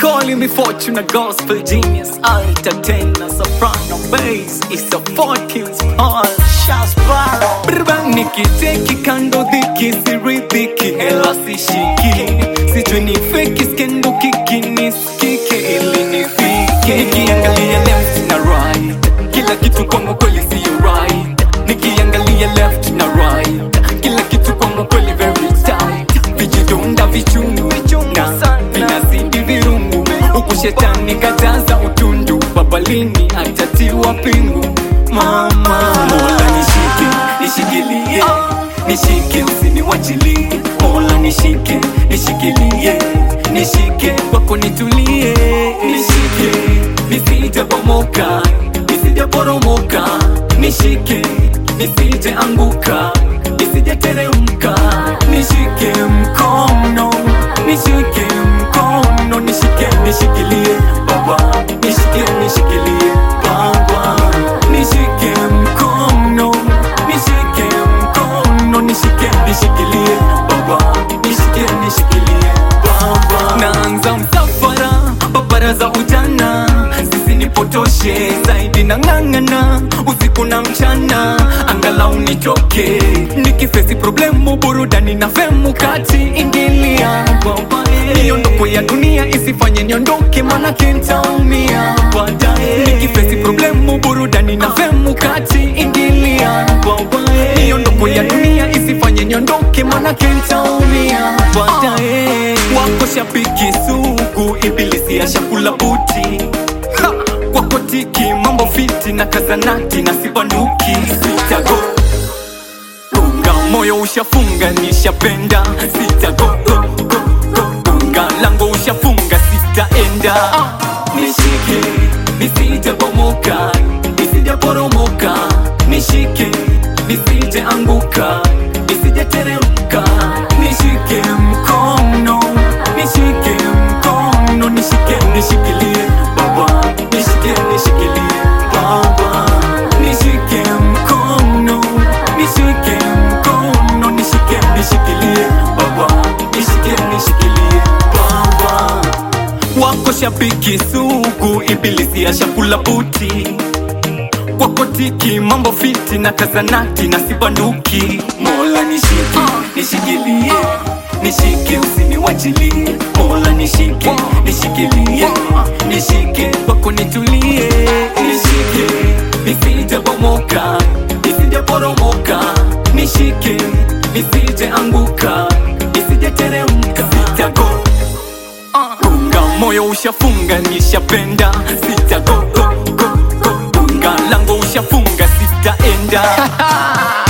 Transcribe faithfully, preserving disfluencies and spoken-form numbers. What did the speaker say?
calling me Fortuna Gospel Genius, Alta Tenor, Soprano, Bass. It's a fucking small Shasbaro. Brr, nikiteki kando dhiki, siridhiki, hela sishiki. Sijui ni fake, skendo kiki, nisikike ili nifike. Nikiangalia left na right, kila kitu kwangu kweli siyo right. Nikiangalia left na right, kila kitu kwangu kweli very tight. Vijidonda vichungu na vinazidi virungu, huku shetani kajaza utundu. Baba lini atatiwa pingu? Mama Mola nishike, nishikilie, nishike usiniwachilie. Mola nishike, nishikilie, nishike kwako nitulie. Nishike nisije bomoka, nisije poromoka. Nishike nisije anguka, nisije teremka. Nishike mkono, nishike mkono, nishike nishikilie Baba, nishike nishikilie Baba. Nishike mkono, nishike mkono, nishike nishikilie Baba, nishike nishikilie Baba. Naanza msafara, babara za ujana, sisi nipotoshe zaidi na ngangana, usiku na mchana, angalau nitoke. Nikifesi problemu, burudani na femu kati ingilia Baba. Niondoko ya dunia isifanye niondoke, mana kentaumia baadaye. Nikifesi problemu, burudani na femu kati ingilia Baba. Niondoko ya dunia isifanye niondoke, mana kentaumia baadaye. Wako shabiki sugu, ibilisi ya shakula buti. Ha! Kwa kotiki mambo fiti na kazanati na sibanduki. Sitago unga moyo ushafunga, nishapenda. Sitago go go go unga lango ushafunga, sitaenda. Nishike nisije bomoka, nisije poromoka. Nishike nisije anguka, nisije teremka. Nishike mkono, nishike mkono, nishike nishikilie Baba, nishike nishikilie Baba. Nishike mkono, nishike mkono, nishike nishikilie Baba, nishike nishikilie Baba. Wako shabiki sugu, ibilisi ashakula buti. Kwa kotiki mambo fiti na kazanati na sibanduki. Mola nishike, nishikilie, nishike usiniwachilie. Mola nishike, nishikilie, nishike kwako nitulie. Nishike nisije bomoka, nisije poromoka. Nishike nisije anguka, nisije teremka. Sitago unga moyo ushafunga, nishapenda. Sitago go go go unga lango ushafunga, sitaenda.